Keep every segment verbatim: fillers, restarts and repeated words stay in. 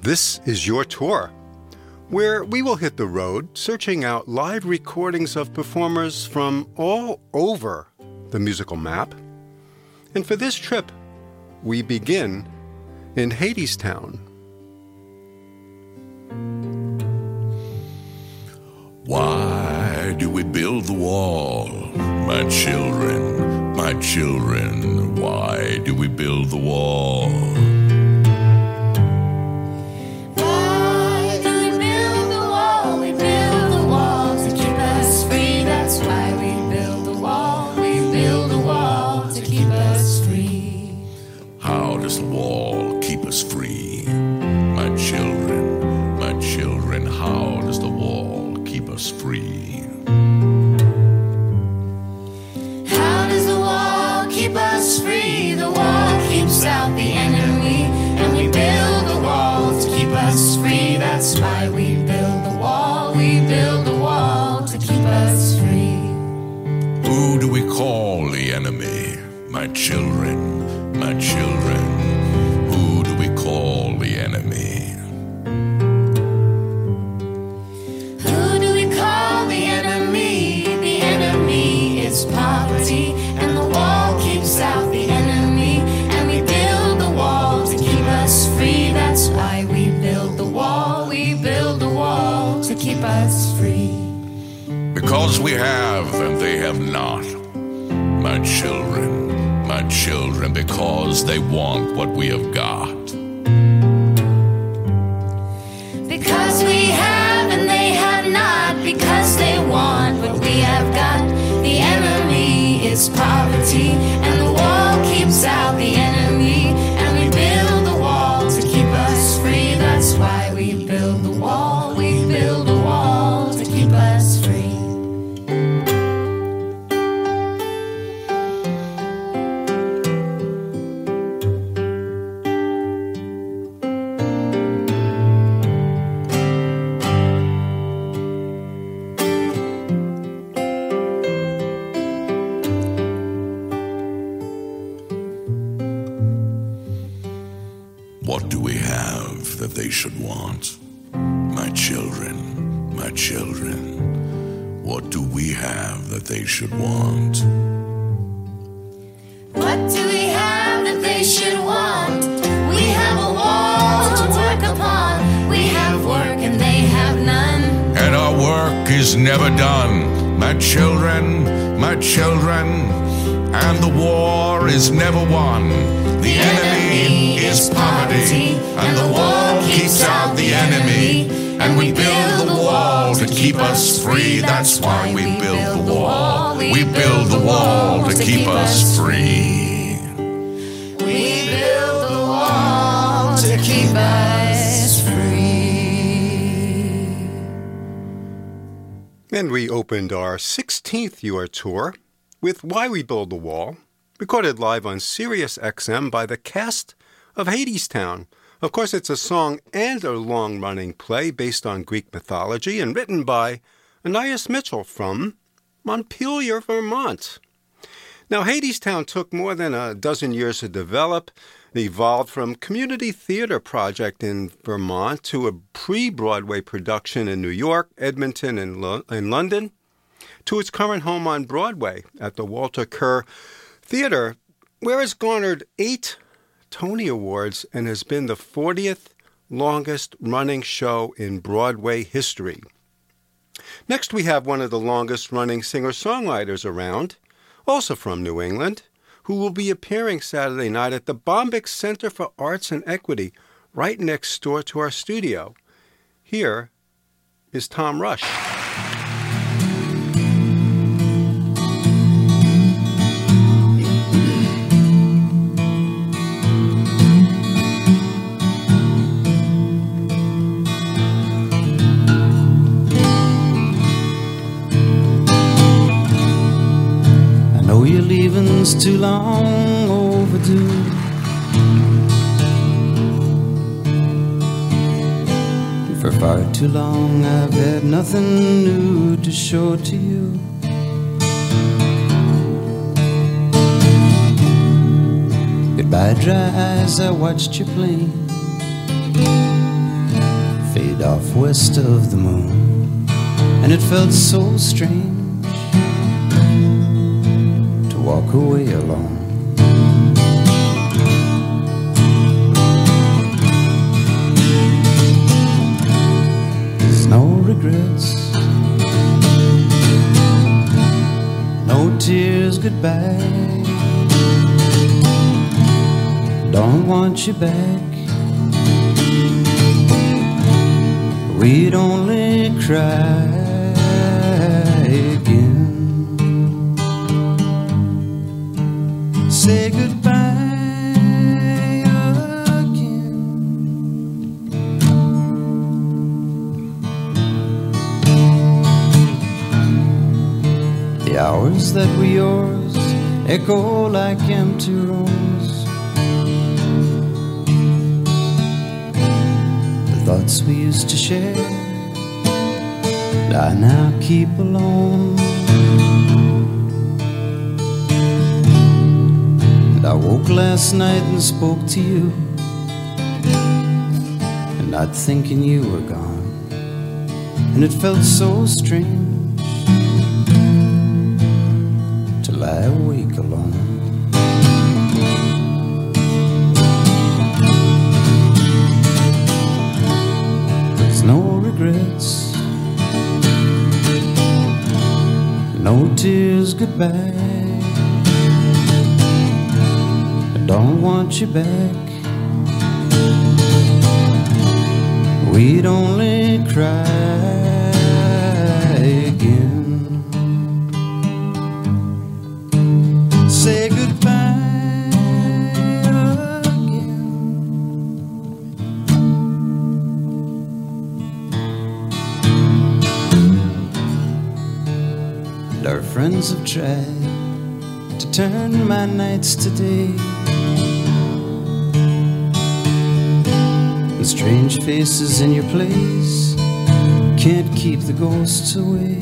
This is your tour, where we will hit the road searching out live recordings of performers from all over the musical map. And for this trip, we begin in Hadestown. Why do we build the wall, my children, my children? Why do we build the wall? Why do we build the wall? We build the wall to keep us free. That's why we build the wall. We build the wall to keep us free. How does the wall keep us free? My children, my children, how does the wall keep us free? How does the wall keep us free? The wall keeps out the enemy, and we build the wall to keep us free. That's why we build the wall. We build the wall to keep us free. Who do we call the enemy? My children, my children, who do we call the enemy? Who do we call the enemy? The enemy is poverty, and the wall keeps out the enemy, and we build the wall to keep us free. That's why we build the wall. We build the wall to keep us free. Because we have and they have not. My children, my children, because they want what we have got. Because we have and they have not. Because they want what we have got. The enemy is poverty, and the wall keeps out the enemy, and we build the wall to keep us free. That's why we build the wall. We build the wall to keep us free. What do we have that they should want? My children, my children, what do we have that they should want? What do we have that they should want? We have a wall to work upon. We have work and they have none. And our work is never done, my children, my children, and the war is never won. The enemy is poverty, and the wall keeps out the enemy, and we build the wall to keep us free. That's why we build the wall. We build the wall to keep us free. We build the wall to keep us free. And we opened our sixteenth Your Tour with Why We Build the Wall, recorded live on Sirius X M by the cast of Hadestown. Of course, it's a song and a long-running play based on Greek mythology and written by Anais Mitchell from Montpelier, Vermont. Now, Hadestown took more than a dozen years to develop. It evolved from community theater project in Vermont to a pre-Broadway production in New York, Edmonton, and, Lo- and London, to its current home on Broadway at the Walter Kerr Theater, where it's garnered eight Tony Awards and has been the fortieth longest running show in Broadway history. Next, we have one of the longest running singer-songwriters around, also from New England, who will be appearing Saturday night at the Bombyx Center for Arts and Equity, right next door to our studio. Here is Tom Rush. Your leaving's too long overdue. For far too long I've had nothing new to show to you. Goodbye dry eyes, I watched you plane off west of the moon, and it felt so strange to walk away alone. There's no regrets, no tears goodbye. Don't want you back. We'd only cry again. Say goodbye again. The hours that were yours echo like empty rooms. Thoughts we used to share, I now keep alone. And I woke last night and spoke to you, and not thinking you were gone. And it felt so strange to lie awake alone. No regrets, no tears goodbye. I don't want you back. We'd only cry again. Say goodbye. Our friends have tried to turn my nights to day, and strange faces in your place can't keep the ghosts away.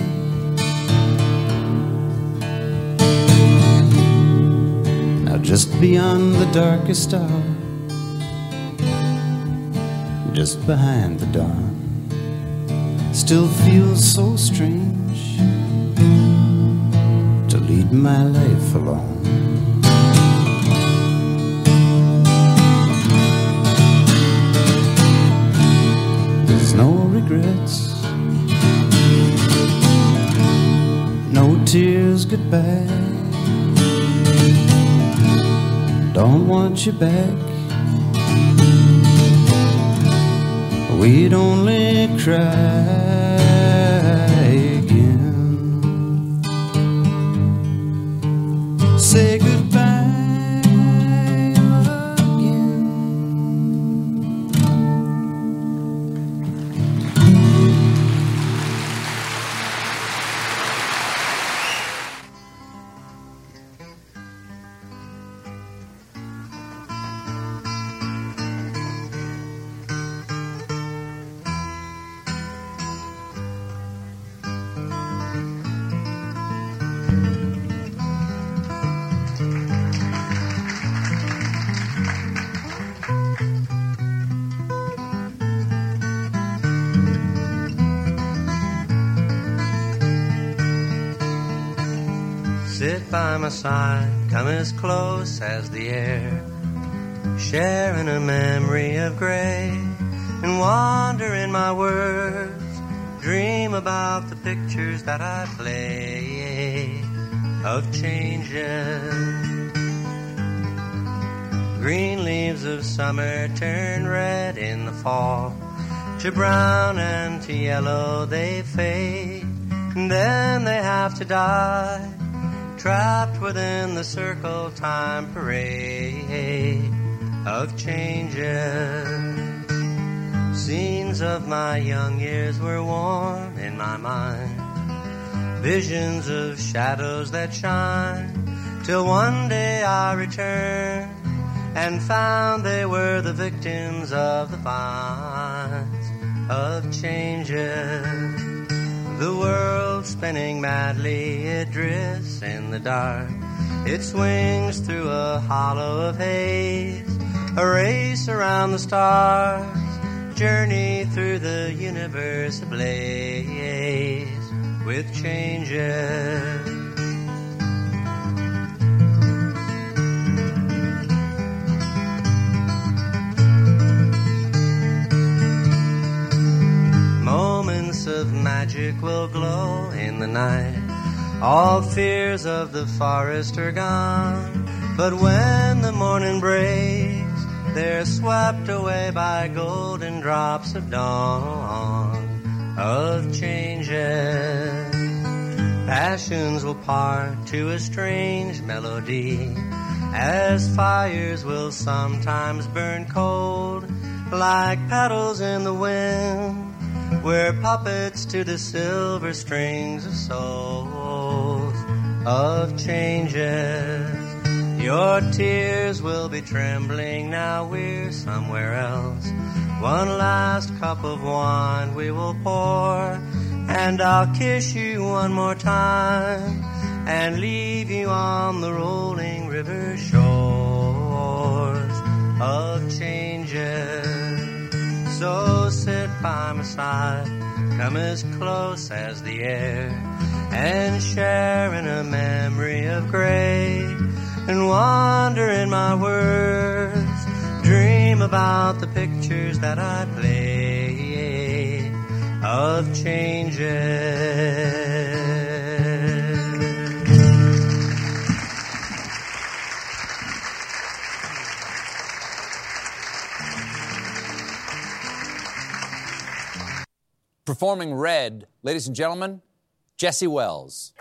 Now just beyond the darkest hour, just behind the dawn, still feels so strange to lead my life alone. There's no regrets, no tears goodbye. Don't want you back. We'd only cry. Say goodbye again. Sit by my side, come as close as the air, sharing a memory of gray, and wander in my words, dream about the pictures that I play of changes. Green leaves of summer turn red in the fall, to brown and to yellow they fade, and then they have to die, trapped within the circle time parade of changes. Scenes of my young years were worn in my mind, visions of shadows that shine, till one day I returned and found they were the victims of the vines of changes. The world spinning madly, it drifts in the dark, it swings through a hollow of haze, a race around the stars, journey through the universe ablaze with changes. Moments of magic will glow in the night. All fears of the forest are gone. But when the morning breaks, they're swept away by golden drops of dawn, of changes. Passions will part to a strange melody, as fires will sometimes burn cold, like petals in the wind. We're puppets to the silver strings of souls, of changes. Your tears will be trembling, now we're somewhere else. One last cup of wine we will pour, and I'll kiss you one more time, and leave you on the rolling river shores of changes. So sit by my side, come as close as the air, and share in a memory of gray, and wander in my words, dream about the pictures that I played of changes. Performing Red, ladies and gentlemen, Jesse Wells.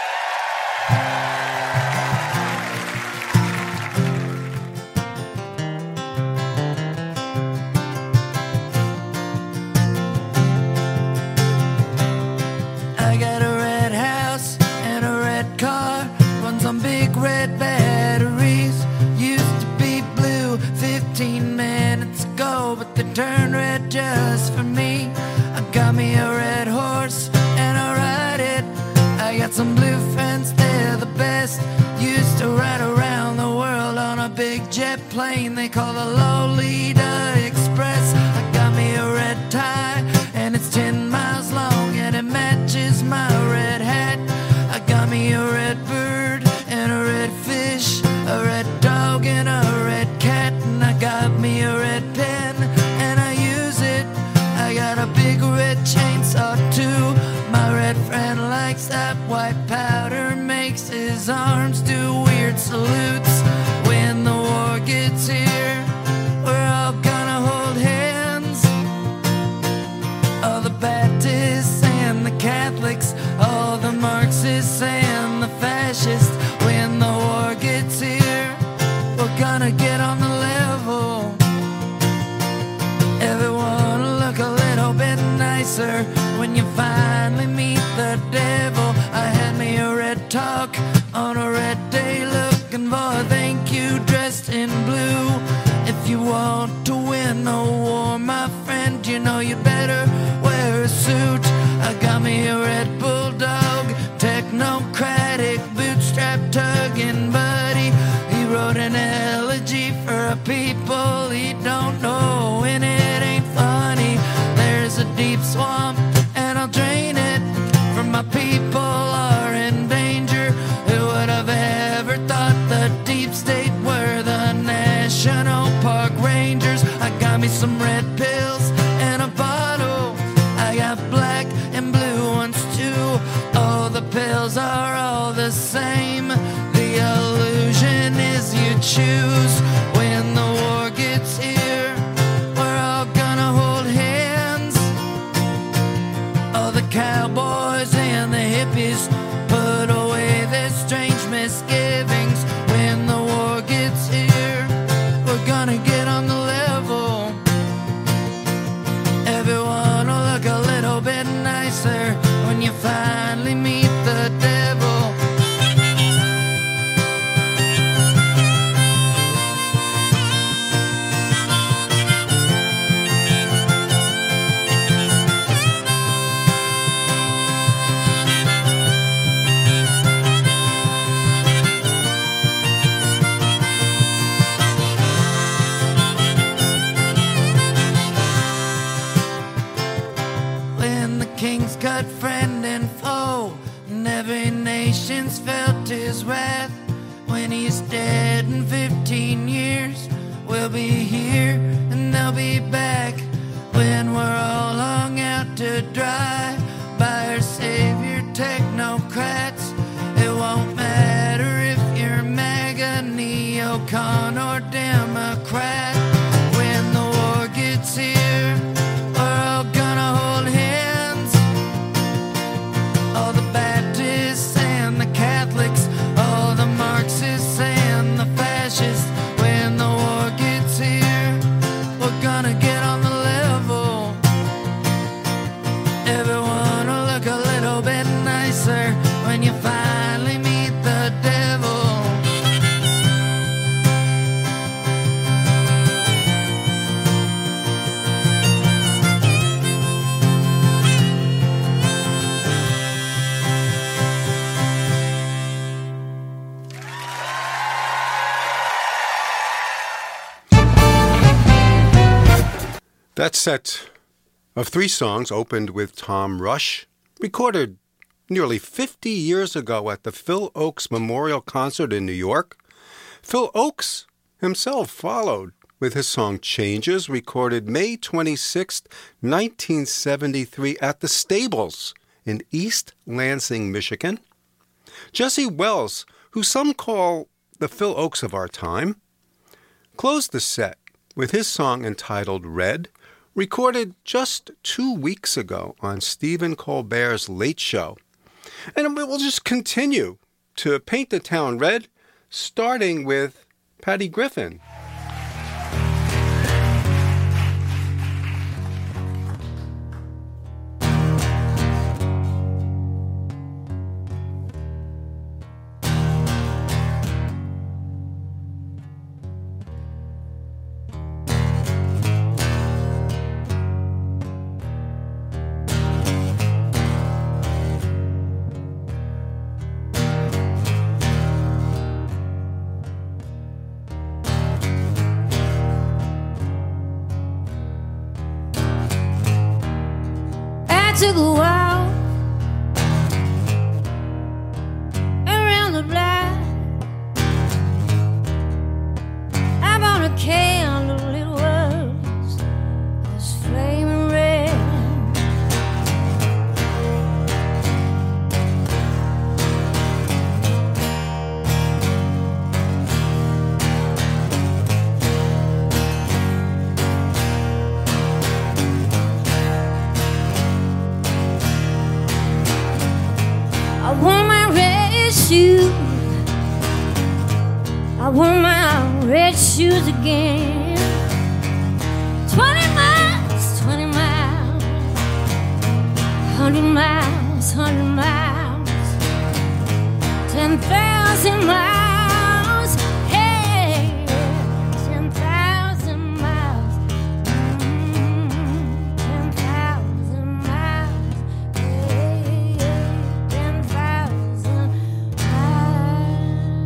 I got a red house and a red car, runs on big red batteries. Used to be blue fifteen minutes ago, but they turned red just for me. I got me a red horse and I ride it. I got some blue friends, they're the best. Used to ride around the world on a big jet plane they call the Lolita Express. I got me a red tie and it's ten miles long and it matches my red hat. I got me a red bird and a red fish, a red dog and a red cat. And I got me a red pen and I use it. I got a big red chainsaw too. My red friend likes that white powder, makes his arms do weird salutes. When the war gets here, we're all gonna hold hands. All the Baptists and the Catholics, all the Marxists and the fascists. When the war gets here, we're gonna get on the level. Everyone will look a little bit nicer when you finally meet the devil. I had me a red talk on a red day, looking for a thank you dressed in blue. If you want to win the war, my friend, you know you better wear a suit. I got me a red bulldog, technocratic, bootstrap tugging buddy. He wrote an elegy for a people he don't know, and it ain't funny. There's a deep swamp and I'll drain it, for my people are in danger. Who would have ever thought the deep state were the National Park Rangers? I got me some red pills and a bottle. I got black and blue ones too. Oh, the pills are all the same. The illusion is you choose. When the war gets here, we're all gonna hold hands. All the cowboys and the hippies put away their strange misgivings. When the war gets here, we're gonna get on the level. Everyone will look a little bit nicer when you finally meet the devil. king's cut friend and foe, and every nation's felt his wrath. When he's dead in fifteen years, we'll be here and they'll be back. When we're all hung out to dry by our savior technocrats, it won't matter if you're MAGA, neocon, or Democrat. When the war gets here, we're all gonna hold hands. All the Baptists and the Catholics, all the Marxists and the fascists. When the war gets here, we're gonna get on the level. Everyone will look a little bit nicer when you finally meet the devil. That set of three songs opened with Tom Rush, recorded nearly fifty years ago at the Phil Ochs Memorial Concert in New York. Phil Ochs himself followed with his song Changes, recorded May twenty-sixth, nineteen seventy-three at the Stables in East Lansing, Michigan. Jesse Wells, who some call the Phil Ochs of our time, closed the set with his song entitled Red, recorded just two weeks ago on Stephen Colbert's Late Show. And we'll just continue to paint the town red, starting with Patty Griffin. Took a while around the block. I bought a candle, it was this flaming red. I want my red shoes. I want my red shoes again. Twenty miles, twenty miles, hundred miles, hundred miles, ten thousand miles. Hey, ten thousand miles. Mm, ten thousand miles. Hey, ten thousand miles.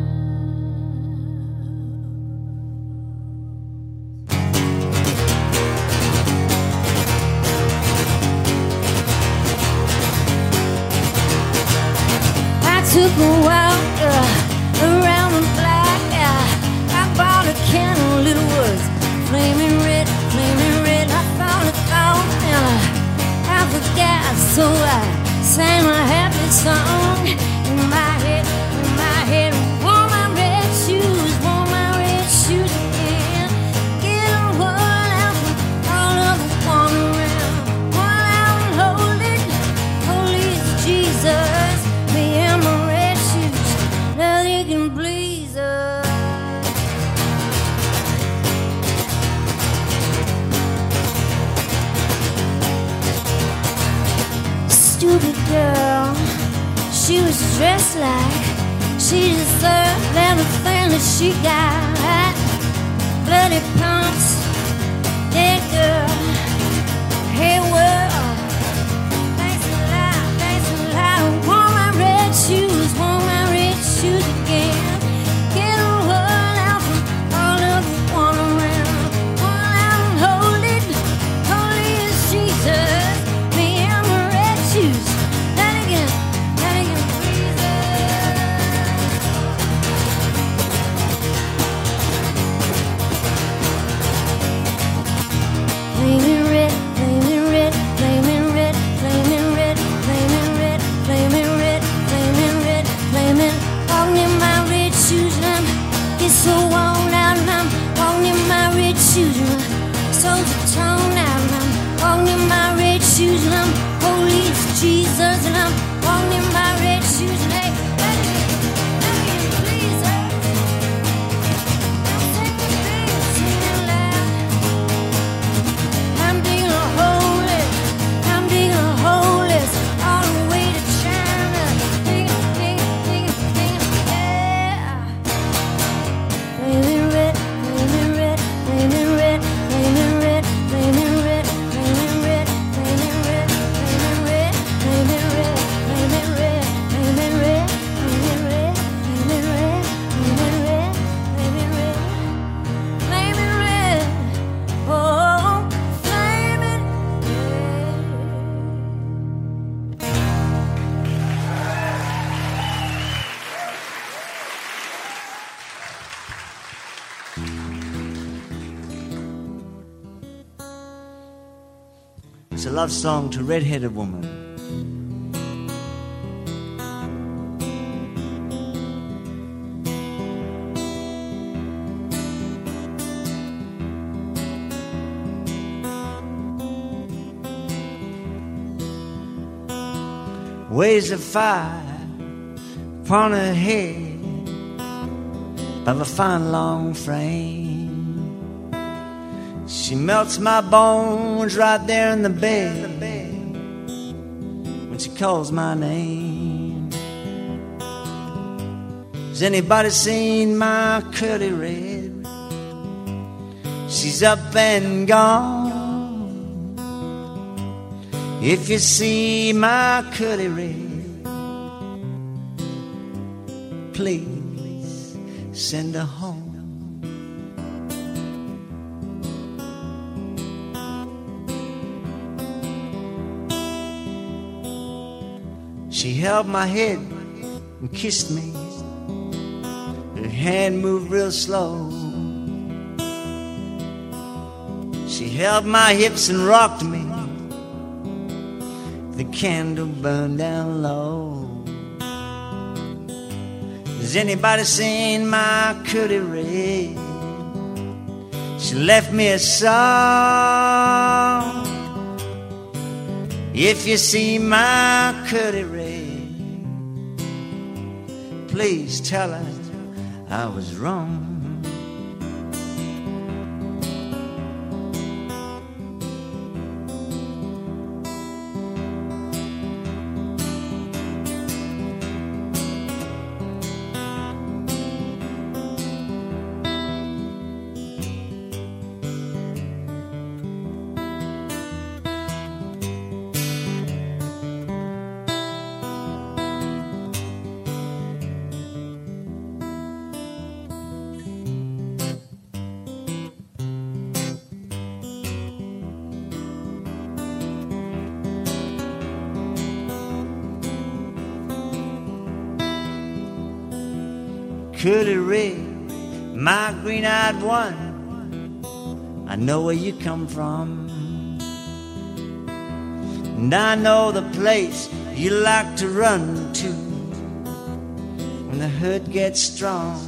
I took a walk uh, around the block. Uh, I bought a candle, it was flaming red, flaming red. I found a thought and uh, I forgot, so I sang my happy song in my head, in my head. Wore my red shoes, wore my red shoes again. Get on one out from all of the one around. One out and hold it, holy is Jesus. Me and my red shoes, now they can please us. Stupid girl, she was dressed like she deserved everything that she got. Bloody pumps, yeah girl, hey world. Thanks a lot, thanks a lot. I want my red shoes, want my red shoes again. Get a one out from all of the one around. One out and hold it, holy is Jesus. Me and my red shoes. It's a love song to red-headed woman. Waves of fire upon her head of a fine long frame. She melts my bones right there in the bed when she calls my name. Has anybody seen my curly red? She's up and gone. If you see my curly red, please send her home. She held my head and kissed me. Her hand moved real slow. She held my hips and rocked me. The candle burned down low. Has anybody seen my curly red? She left me a song. If you see my curly red, please tell her I was wrong. Curly red, my green-eyed one, I know where you come from, and I know the place you like to run to when the hurt gets strong.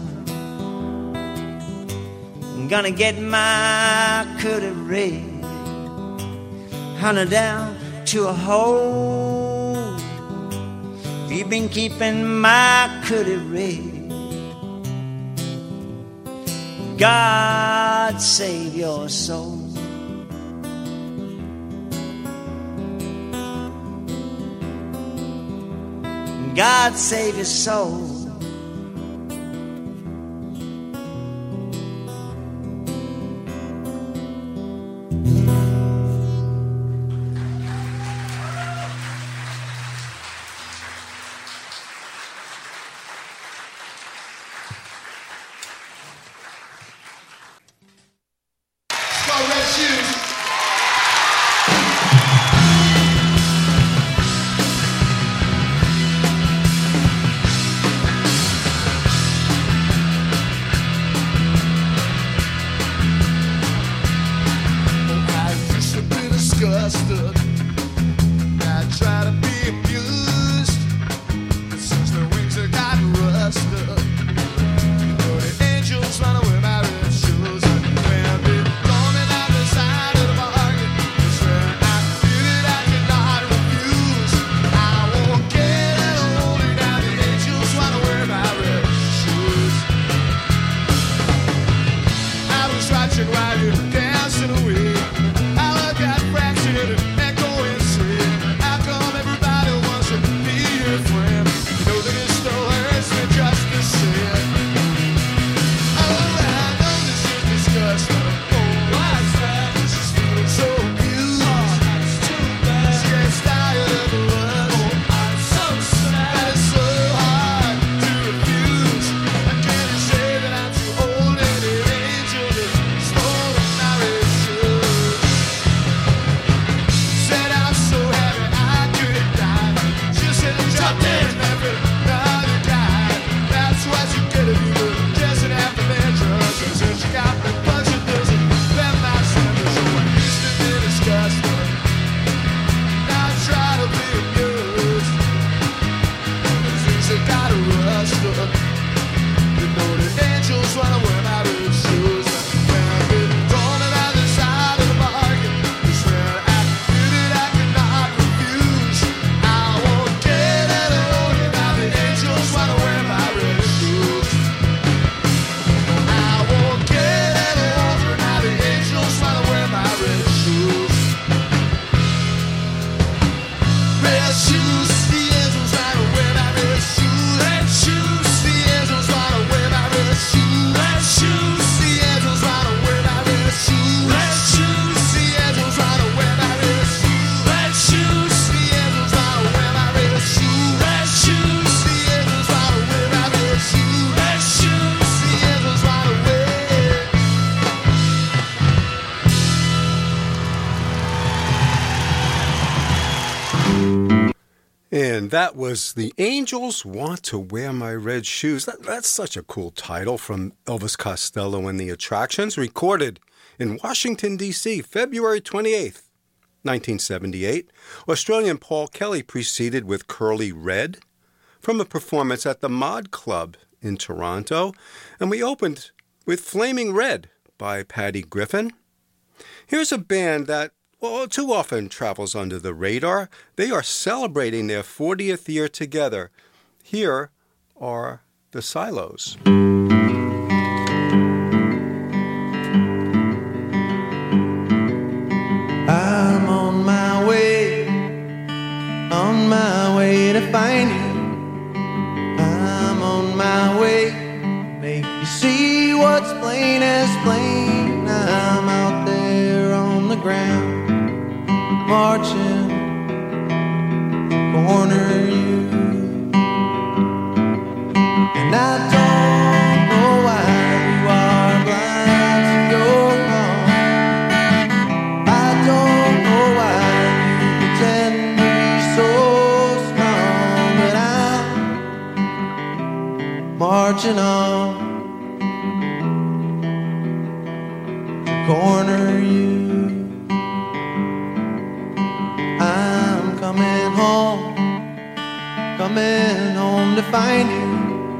I'm gonna get my curly red, hunt her down to a hole. You've been keeping my curly red. God save your soul. God save your soul. While you're dancing away, I look at fraction of the neck. And that was The Angels Want to Wear My Red Shoes. That, that's such a cool title from Elvis Costello and the Attractions, recorded in Washington, D C, February twenty-eighth, nineteen seventy-eight. Australian Paul Kelly preceded with Curly Red from a performance at the Mod Club in Toronto. And we opened with Flaming Red by Patty Griffin. Here's a band that well, too often travels under the radar. They are celebrating their fortieth year together. Here are the Silos. I'm on my way, on my way to find you. I'm on my way, make you see what's plain as plain. I'm out there on the ground, marching, corner you. And I don't know why you are blind to your wrong. I don't know why you pretend to be so strong. But I'm marching on, to corner you. Coming home to find you.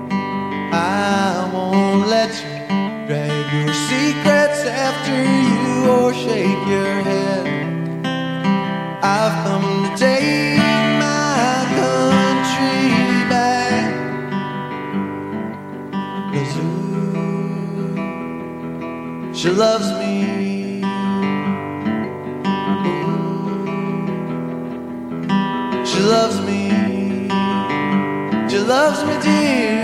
I won't let you drag your secrets after you or shake your head. I've come to take my country back. 'Cause ooh, she loves me. Ooh, she loves me. She loves me, dear.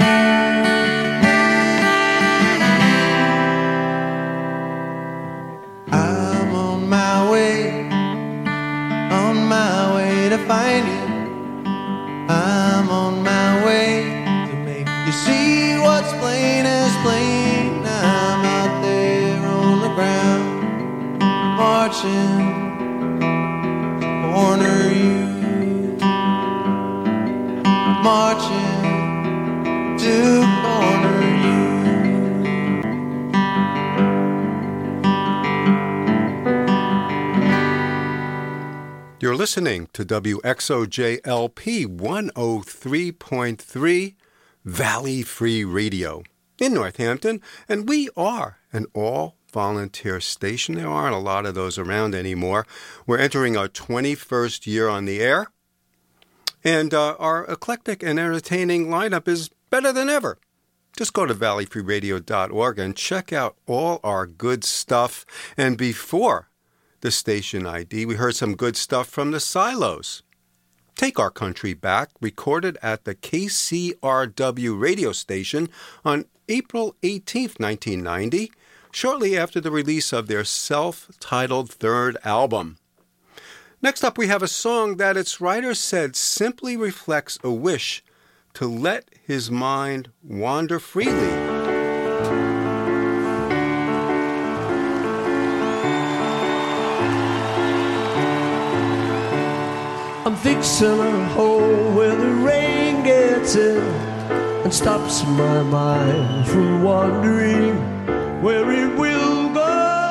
I'm on my way, on my way to find you. I'm on my way to make you see what's plain as plain. I'm out there on the ground, marching, corner you. Marching to corner you. You're listening to W X O J L P one oh three point three Valley Free Radio in Northampton, and we are an all-volunteer station. There aren't a lot of those around anymore. We're entering our twenty-first year on the air. And uh, our eclectic and entertaining lineup is better than ever. Just go to valley free radio dot org and check out all our good stuff. And before the station I D, we heard some good stuff from the Silos. Take Our Country Back, recorded at the K C R W radio station on April eighteenth, nineteen ninety, shortly after the release of their self-titled third album. Next up, we have a song that its writer said simply reflects a wish to let his mind wander freely. I'm fixing a hole where the rain gets in and stops my mind from wandering where it will go.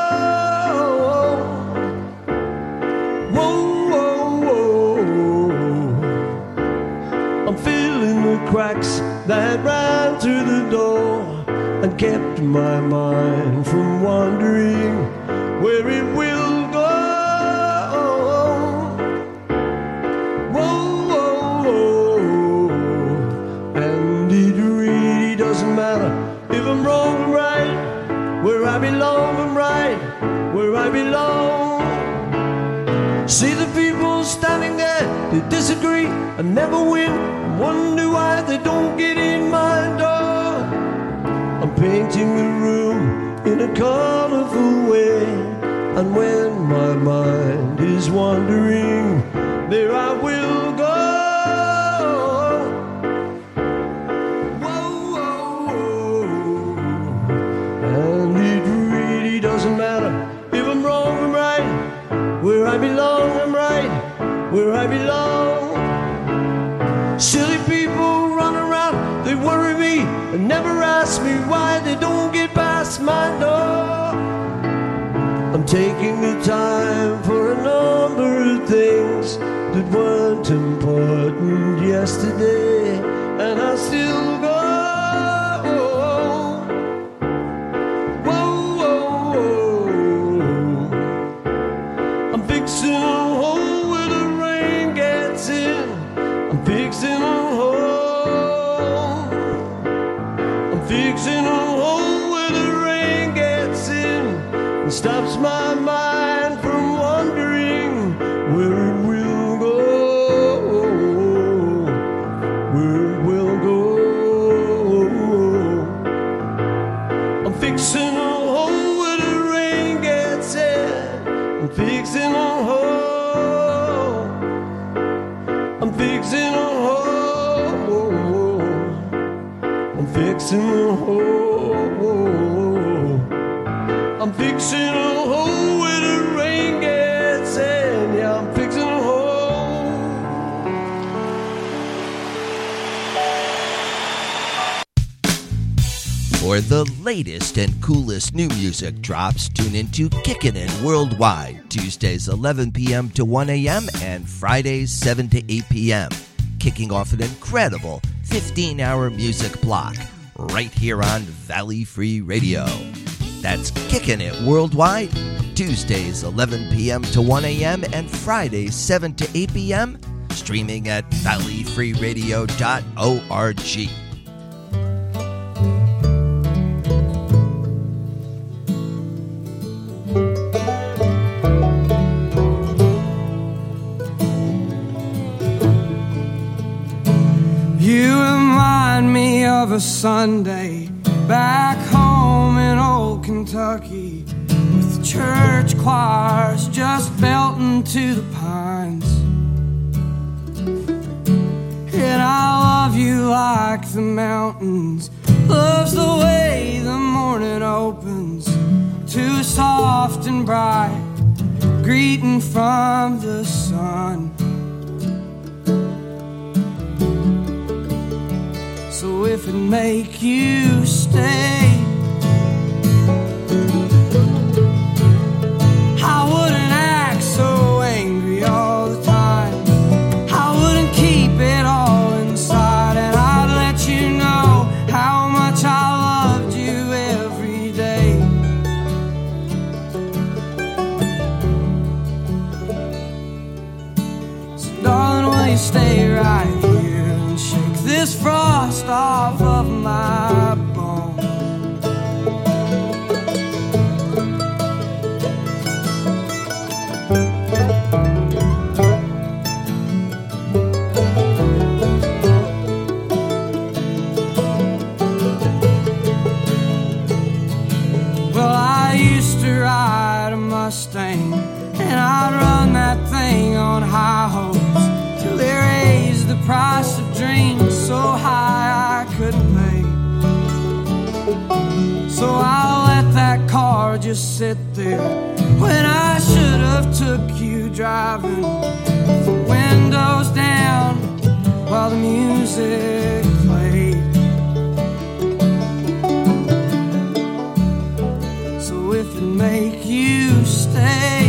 Cracks that ran through the door and kept my mind from wandering where it will go. Whoa, whoa, whoa. And it really doesn't matter if I'm wrong or right. Where I belong, I'm right where I belong. See the people standing there, they disagree and never win. Wonder why they don't get in my door. I'm painting the room in a colorful way, and when my mind is wandering, there I will go. Whoa, whoa, whoa. And it really doesn't matter if I'm wrong or right. Where I belong, I'm right. Where I belong. ask me why they don't get past my door. I'm taking the time for a number of things that weren't important yesterday, and I still go. Whoa, whoa, whoa. I'm fixing a hole where the rain gets in. I'm fixing a hole. I'm fixing a hole where the rain gets in and stops my mind from wondering where it will go, where it will go. I'm fixing a hole where the rain gets in. I'm fixing a hole. I'm fixing a hole. I'm fixing a hole. I'm fixing a hole where the rain gets in. Yeah, I'm fixing a hole. For the latest and coolest new music drops, tune into Kickin' It Worldwide, Tuesdays eleven p.m. to one a.m. and Fridays seven to eight p.m., kicking off an incredible fifteen-hour music block right here on Valley Free Radio. That's Kickin' It Worldwide, Tuesdays eleven p.m. to one a.m. and Fridays seven to eight p.m., streaming at valley free radio dot org. You remind me of a Sunday back home in old Kentucky, with the church choirs just belting to the pines. And I love you like the mountains loves the way the morning opens to a soft and bright greeting from the sun. So if it make you stay, I wouldn't act so angry all the time. I wouldn't keep it all inside, and I'd let you know how much I loved you every day. So darling, will you stay right here and shake this frost off of my bones? Well, I used to ride a Mustang, and I'd run that thing on high hopes till they raised the price of dreams so high I couldn't pay. So I let that car just sit there when I should have took you driving, with the windows down while the music played. So if it make you stay,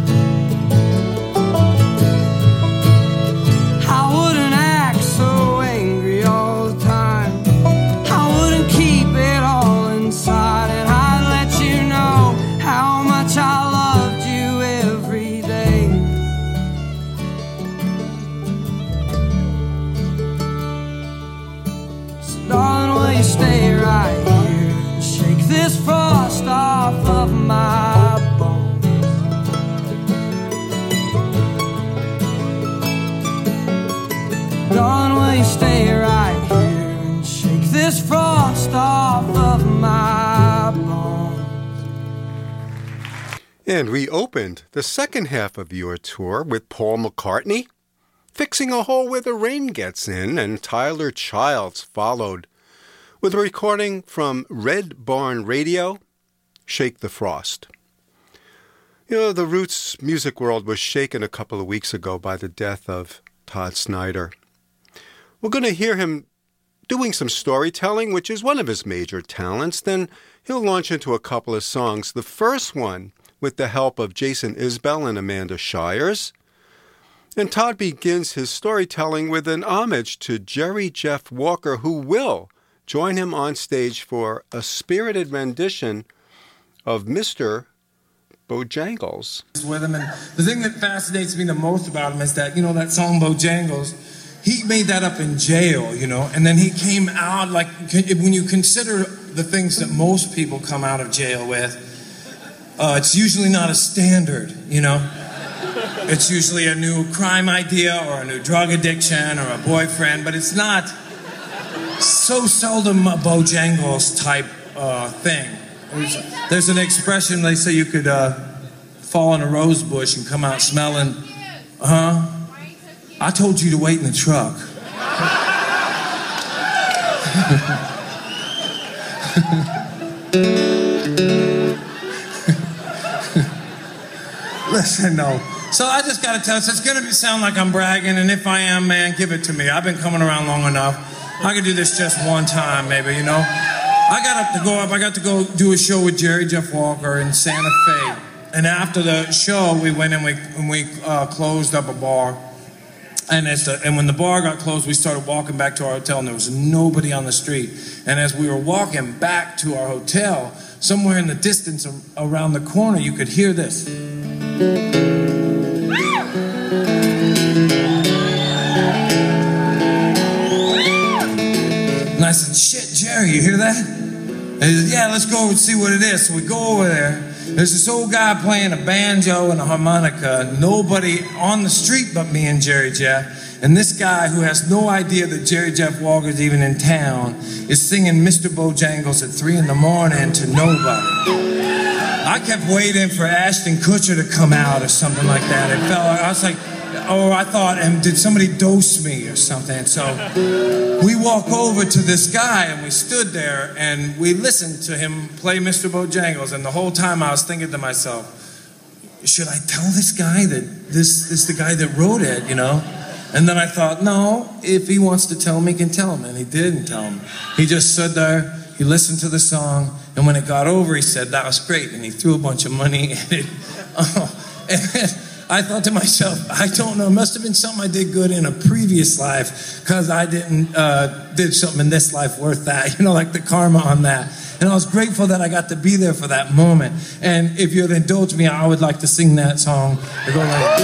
I wouldn't act so angry all the time. I wouldn't keep it all inside, and I'd let you know how much I loved you every day. So darling, will you stay right here and shake this frost off of my bones? Darling, will you stay right here and shake this frost off of my bones? And we opened the second half of your tour with Paul McCartney, Fixing a Hole Where the Rain Gets In, and Tyler Childs followed with a recording from Red Barn Radio, Shake the Frost. You know, the Roots music world was shaken a couple of weeks ago by the death of Todd Snyder. We're going to hear him doing some storytelling, which is one of his major talents, then he'll launch into a couple of songs. The first one with the help of Jason Isbell and Amanda Shires. And Todd begins his storytelling with an homage to Jerry Jeff Walker, who will join him on stage for a spirited rendition of Mister Bojangles. With him, and the thing that fascinates me the most about him is that, you know, that song Bojangles, he made that up in jail, you know, and then he came out, like, when you consider the things that most people come out of jail with, uh, it's usually not a standard, you know. It's usually a new crime idea or a new drug addiction or a boyfriend, but it's not so seldom a Bojangles type uh, thing. There's, there's an expression, they say you could uh, fall in a rose bush and come out smelling, huh? I told you to wait in the truck. Listen, no. So I just got to tell you, it's going to sound like I'm bragging, and if I am, man, give it to me. I've been coming around long enough. I could do this just one time, maybe, you know? I got to go up, I got to go do a show with Jerry Jeff Walker in Santa Fe. And after the show, we went and we, and we uh, closed up a bar. And, as the, and when the bar got closed, we started walking back to our hotel, and there was nobody on the street. And as we were walking back to our hotel, somewhere in the distance around the corner, you could hear this. And I said, shit, Jerry, you hear that? And he said, yeah, let's go and see what it is. So we go over there. There's this old guy playing a banjo and a harmonica. Nobody on the street but me and Jerry Jeff. And this guy, who has no idea that Jerry Jeff Walker's even in town, is singing Mister Bojangles at three in the morning to nobody. I kept waiting for Ashton Kutcher to come out or something like that. It felt like, I was like, oh, I thought, um, did somebody dose me or something? So we walk over to this guy, and we stood there, and we listened to him play Mister Bojangles. And the whole time I was thinking to myself, should I tell this guy that this is the guy that wrote it, you know? And then I thought, no, if he wants to tell him, he can tell him. And he didn't tell him. He just stood there, he listened to the song, and when it got over, he said, that was great. And he threw a bunch of money at it. Oh, and then I thought to myself, I don't know, it must have been something I did good in a previous life, because I didn't uh, did something in this life worth that, you know, like the karma on that. And I was grateful that I got to be there for that moment. And if you'd indulge me, I would like to sing that song. It goes like,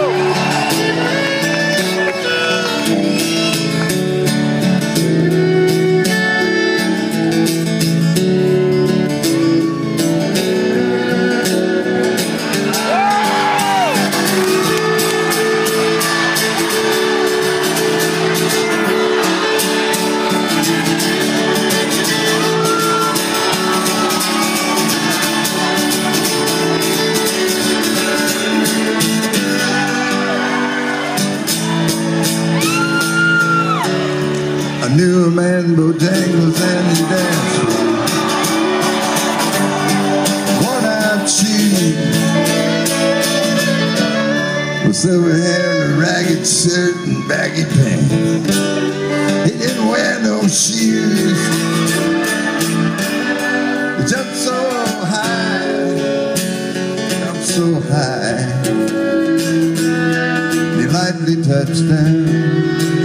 knew a man Bojangles and he danced with worn-out shoes, with silver hair and a ragged shirt and baggy pants. He didn't wear no shoes. He jumped so high, jumped so high, he lightly touched down.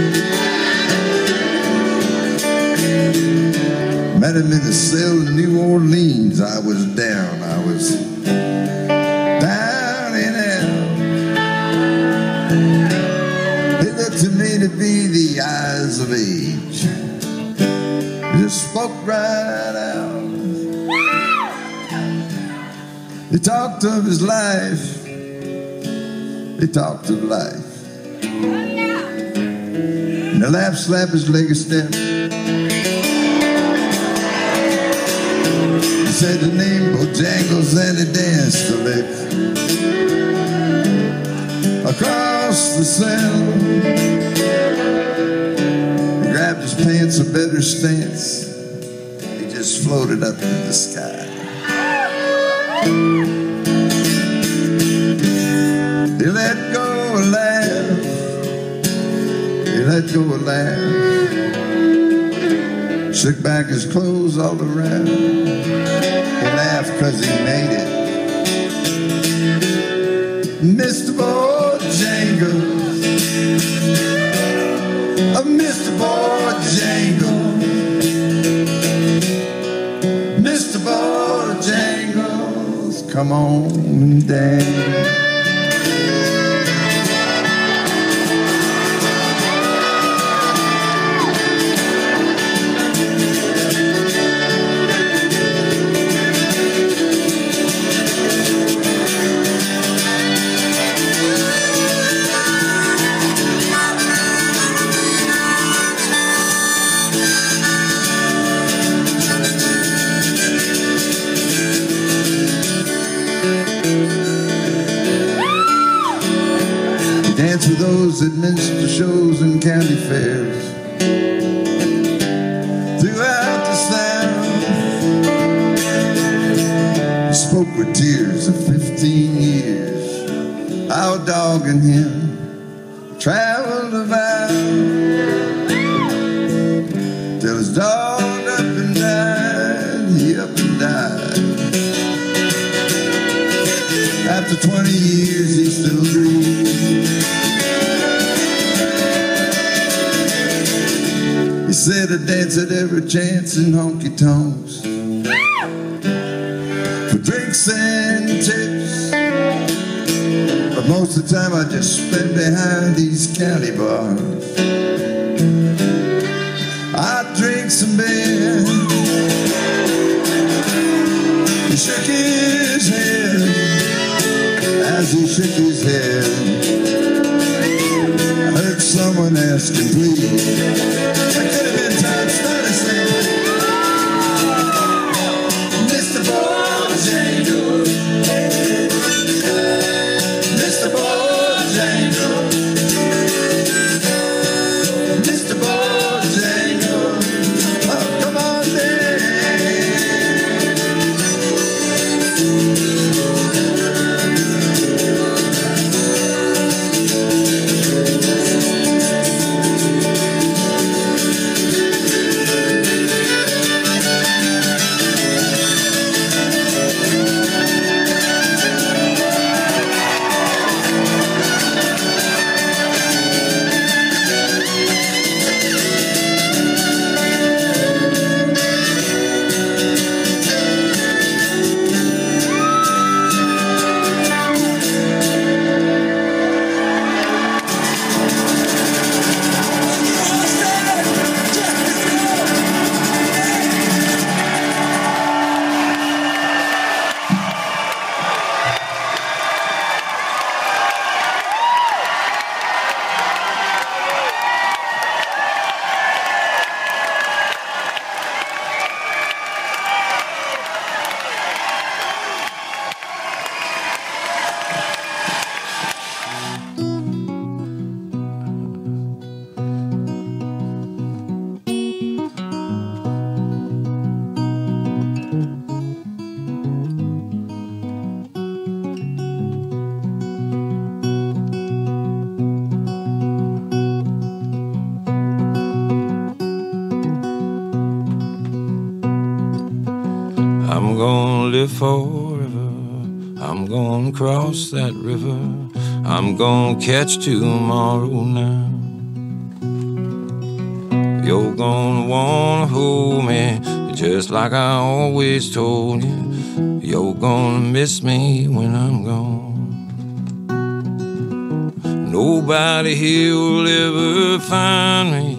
Met him in the cell in New Orleans. I was down, I was down and out. He looked to me to be the eyes of age. He just spoke right out. He talked of his life. He talked of life. And the laugh slap his leg a step. He said the name Bojangles and he danced a lick across the cell. He grabbed his pants a better stance. He just floated up to the sky. He let go a laugh. He let go a laugh. shook back his clothes all around. He laughed cause he made it. Mister Bojangles, oh, Mister Bojangles, Mister Bojangles, come on and dance. Dance with those at minstrel shows and county fairs. Throughout the South, he spoke with tears of fifteen years. Our dog and him traveled about till his dog up and died. He up and died. After twenty years, he still grieves. He said I'd dance at every chance in honky-tonks for drinks and tips, but most of the time I just spend behind these county bars. I drink some beer. He shook his head. As he shook his head, I heard someone asking, please. I could have been Tom Snyder saying, Mister Bojangles, Mister Bojangles, Mister Bojangles, oh, come on, I'm gonna live forever. I'm gonna cross that river. I'm gonna catch tomorrow now. You're gonna wanna hold me just like I always told you. You're gonna miss me when I'm gone. Nobody here will ever find me,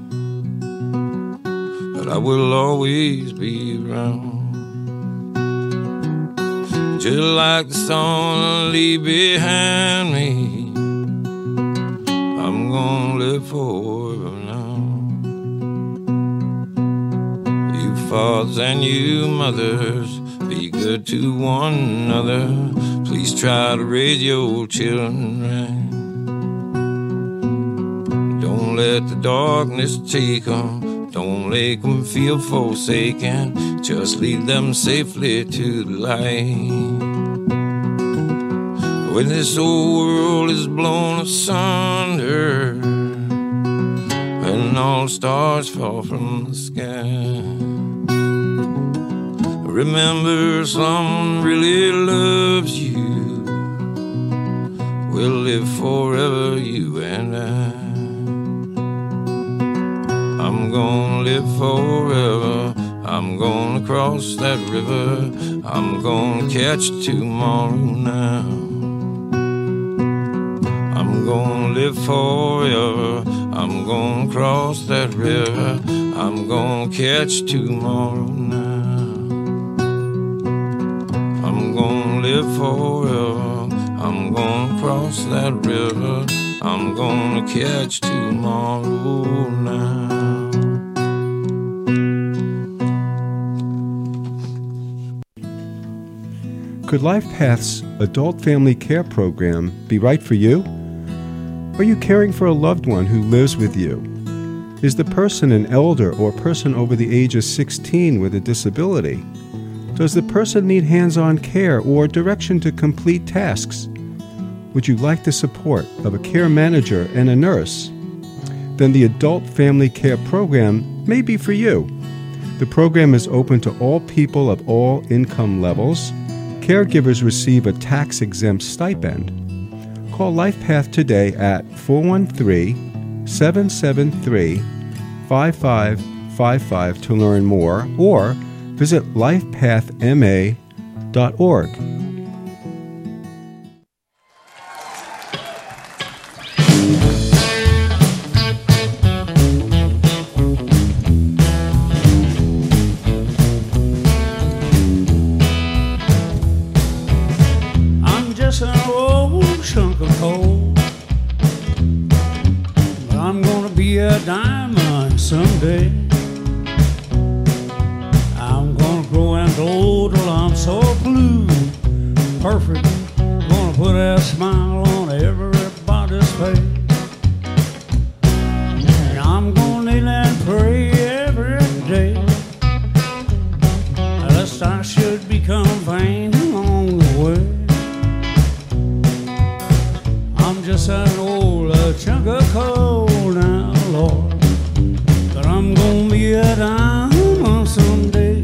but I will always be around. Just like the song I leave behind me, I'm gonna live forever now. You fathers and you mothers, be good to one another. Please try to raise your children right. Don't let the darkness take them. Don't make them feel forsaken. Just lead them safely to the light. When this old world is blown asunder, and all all stars fall from the sky. Remember, someone really loves you. We'll live forever, you and I. I'm gonna live forever. I'm gonna cross that river. I'm gonna catch tomorrow now. I'm gonna live forever. I'm gonna cross that river. I'm gonna catch tomorrow now. I'm gonna live forever. I'm gonna cross that river. I'm gonna catch tomorrow now. Could LifePath's Adult Family Care Program be right for you? Are you caring for a loved one who lives with you? Is the person an elder or person over the age of sixteen with a disability? Does the person need hands-on care or direction to complete tasks? Would you like the support of a care manager and a nurse? Then the Adult Family Care Program may be for you. The program is open to all people of all income levels. Caregivers receive a tax-exempt stipend. Call LifePath today at four one three, seven seven three, five five five five to learn more, or visit life path m a dot org. Diamond someday. I'm gonna grow and glow till I'm so blue, perfect. Gonna put a smile on everybody's face. And I'm gonna kneel and pray every day, lest I should become vain along the way. I'm just an old uh, chunk of coal now, Lord, but I'm gonna be a diamond someday.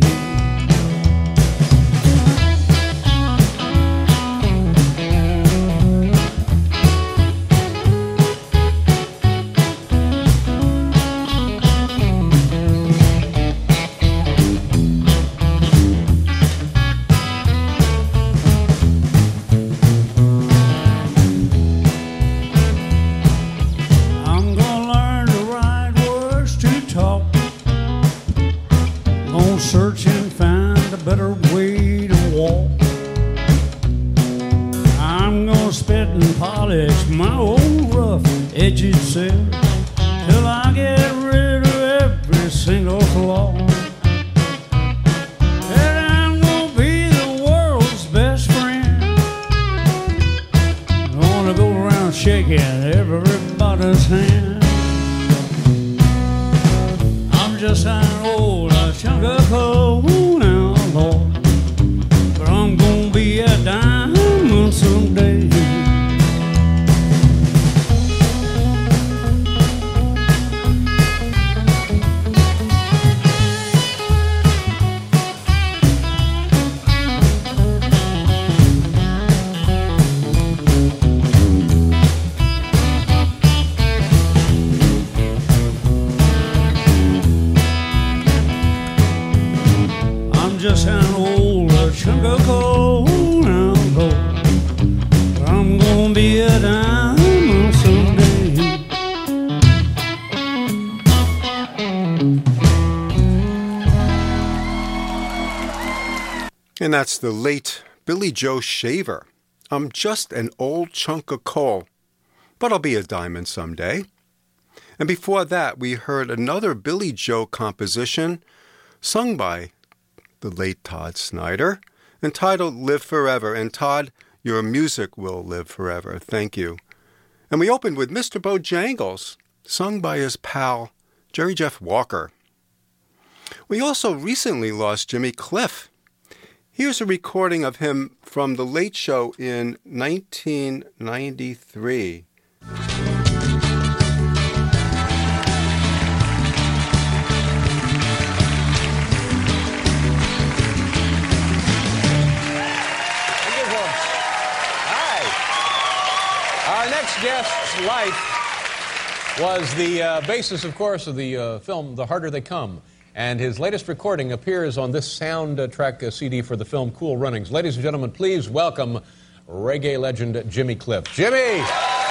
Search and find a better way to walk. I'm gonna spit and polish my old rough edged self till I get rid of every single flaw. And I'm gonna be the world's best friend. I'm gonna go around shaking everybody's hand. I'm just an old chunk of coal now, Lord, but I'm gonna be a diamond someday. Just an old chunk of coal now, Lord, but I'm gonna be a diamond someday. And that's the late Billy Joe Shaver. I'm just an old chunk of coal, but I'll be a diamond someday. And before that, we heard another Billy Joe composition sung by the late Todd Snider, entitled Live Forever. And Todd, your music will live forever. Thank you. And we opened with Mister Bojangles, sung by his pal, Jerry Jeff Walker. We also recently lost Jimmy Cliff. Here's a recording of him from The Late Show in nineteen ninety-three. Night was the uh, basis, of course, of the uh, film The Harder They Come. And his latest recording appears on this soundtrack uh, C D for the film Cool Runnings. Ladies and gentlemen, please welcome reggae legend Jimmy Cliff. Jimmy!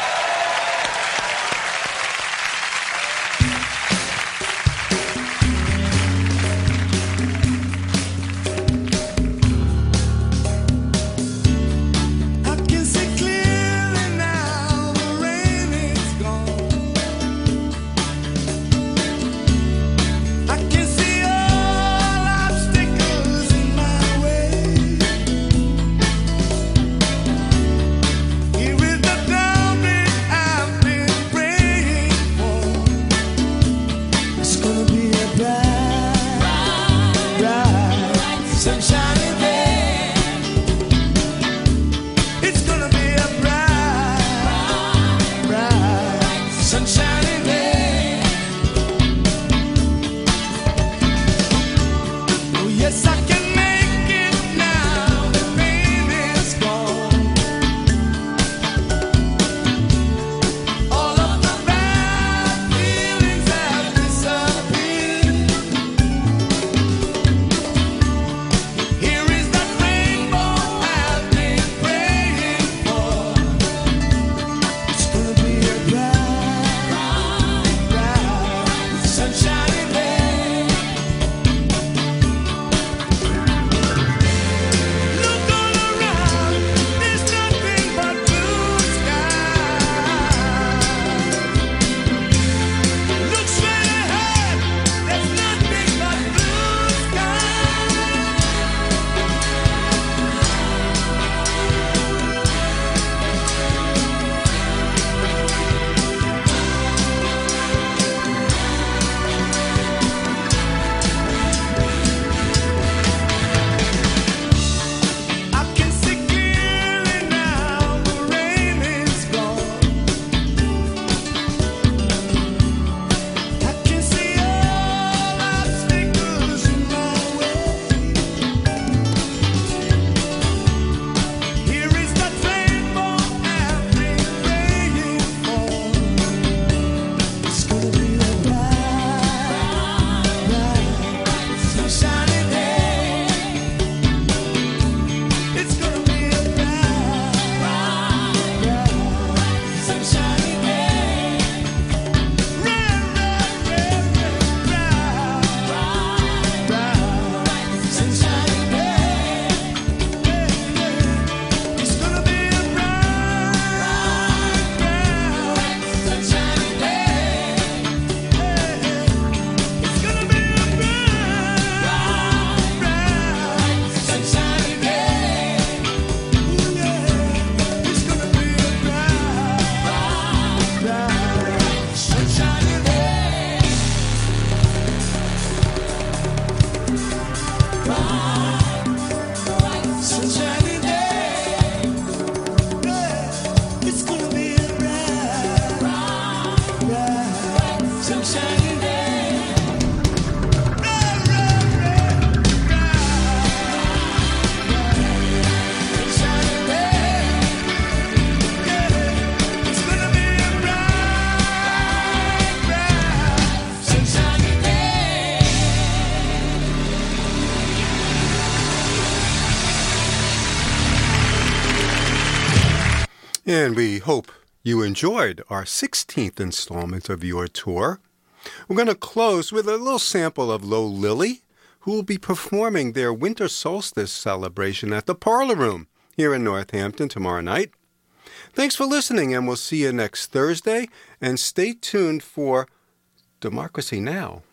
And we hope you enjoyed our sixteenth installment of your tour. We're going to close with a little sample of Low Lily, who will be performing their winter solstice celebration at the Parlor Room here in Northampton tomorrow night. Thanks for listening, and we'll see you next Thursday. And stay tuned for Democracy Now!